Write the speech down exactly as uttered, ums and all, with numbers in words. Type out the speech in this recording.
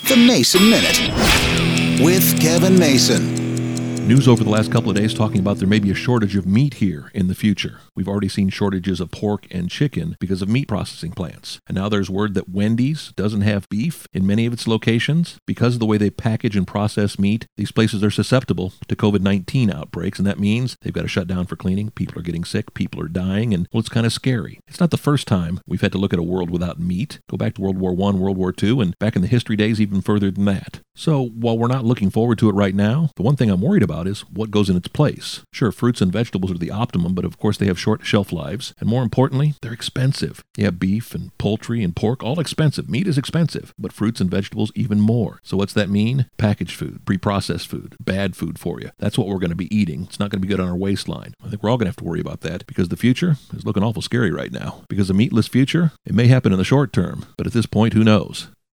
The Mason Minute with Kevin Mason. News over the last couple of days talking about there may be a shortage of meat here in the future. We've already seen shortages of pork and chicken because of meat processing plants. And now there's word that Wendy's doesn't have beef in many of its locations. Because of the way they package and process meat, these places are susceptible to covid nineteen outbreaks, and that means they've got to shut down for cleaning. People are getting sick, people are dying, and well, it's kind of scary. It's not the first time we've had to look at a world without meat. Go back to World War One, World War Two, and back in the history days even further than that. So while we're not looking forward to it right now, the one thing I'm worried about is what goes in its place. Sure, fruits and vegetables are the optimum, but of course they have short shelf lives, and more importantly, they're expensive. Yeah, beef and poultry and pork, all expensive. Meat is expensive, but fruits and vegetables even more. So what's that mean? Packaged food, pre-processed food, bad food for you. That's what we're going to be eating. It's not going to be good on our waistline. I think we're all going to have to worry about that because the future is looking awful scary right now. Because a meatless future, it may happen in the short term, but at this point, who knows?